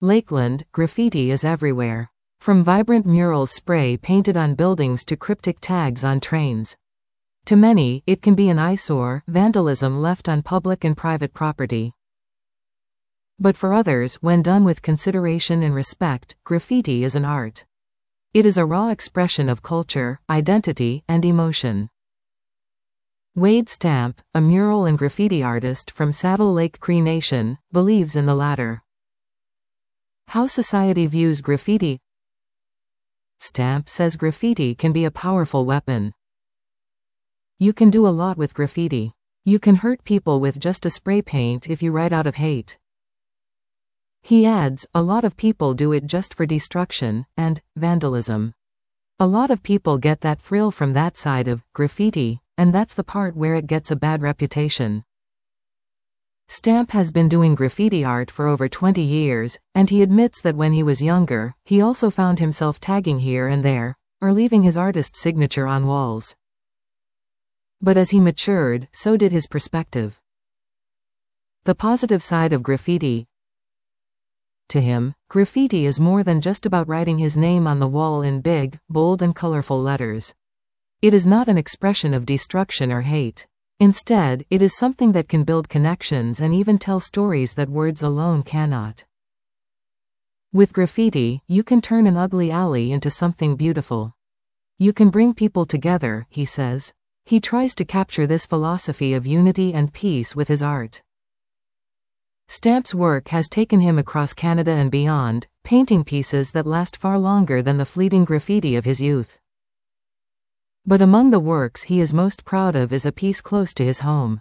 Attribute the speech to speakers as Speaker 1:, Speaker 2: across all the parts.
Speaker 1: Lakeland, graffiti is everywhere. From vibrant murals spray painted on buildings to cryptic tags on trains. To many, it can be an eyesore, vandalism left on public and private property. But for others, when done with consideration and respect, graffiti is an art. It is a raw expression of culture, identity, and emotion. Wade Stamp, a mural and graffiti artist from Saddle Lake Cree Nation, believes in the latter. How society views graffiti. Stamp says graffiti can be a powerful weapon. You can do a lot with graffiti. You can hurt people with just a spray paint if you write out of hate. He adds, a lot of people do it just for destruction and vandalism. A lot of people get that thrill from that side of graffiti, and that's the part where it gets a bad reputation. Stamp has been doing graffiti art for over 20 years, and he admits that when he was younger, he also found himself tagging here and there, or leaving his artist's signature on walls. But as he matured, so did his perspective. The positive side of graffiti. To him, graffiti is more than just about writing his name on the wall in big, bold and colorful letters. It is not an expression of destruction or hate. Instead, it is something that can build connections and even tell stories that words alone cannot. With graffiti, you can turn an ugly alley into something beautiful. You can bring people together, he says. He tries to capture this philosophy of unity and peace with his art. Stamp's work has taken him across Canada and beyond, painting pieces that last far longer than the fleeting graffiti of his youth. But among the works he is most proud of is a piece close to his home.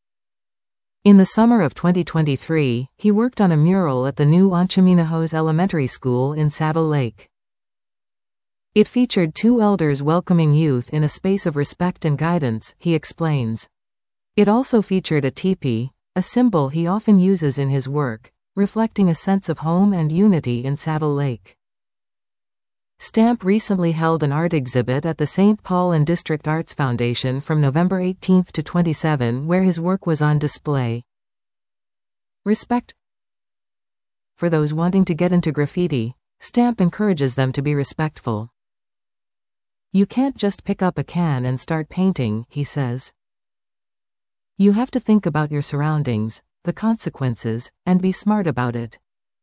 Speaker 1: In the summer of 2023, he worked on a mural at the new Anchaminahos Elementary School in Saddle Lake. It featured two elders welcoming youth in a space of respect and guidance, he explains. It also featured a teepee, a symbol he often uses in his work, reflecting a sense of home and unity in Saddle Lake. Stamp recently held an art exhibit at the St. Paul and District Arts Foundation from November 18 to 27 where his work was on display. Respect. For those wanting to get into graffiti, Stamp encourages them to be respectful. You can't just pick up a can and start painting, he says. You have to think about your surroundings, the consequences, and be smart about it.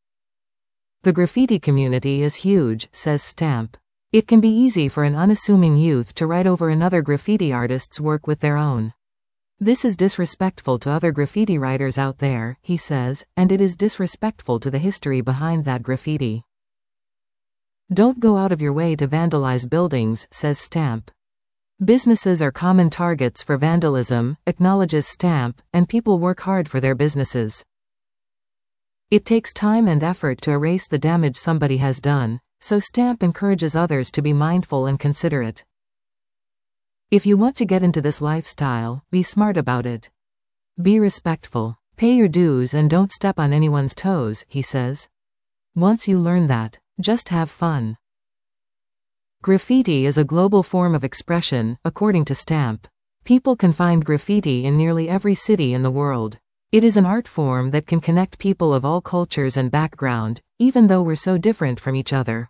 Speaker 1: The graffiti community is huge, says Stamp. It can be easy for an unassuming youth to write over another graffiti artist's work with their own. This is disrespectful to other graffiti writers out there, he says, and it is disrespectful to the history behind that graffiti. Don't go out of your way to vandalize buildings, says Stamp. Businesses are common targets for vandalism, acknowledges Stamp, and people work hard for their businesses. It takes time and effort to erase the damage somebody has done, so Stamp encourages others to be mindful and considerate. If you want to get into this lifestyle, be smart about it. Be respectful. Pay your dues and don't step on anyone's toes, he says. Once you learn that, just have fun. Graffiti is a global form of expression, according to Stamp. People can find graffiti in nearly every city in the world. It is an art form that can connect people of all cultures and background, even though we're so different from each other.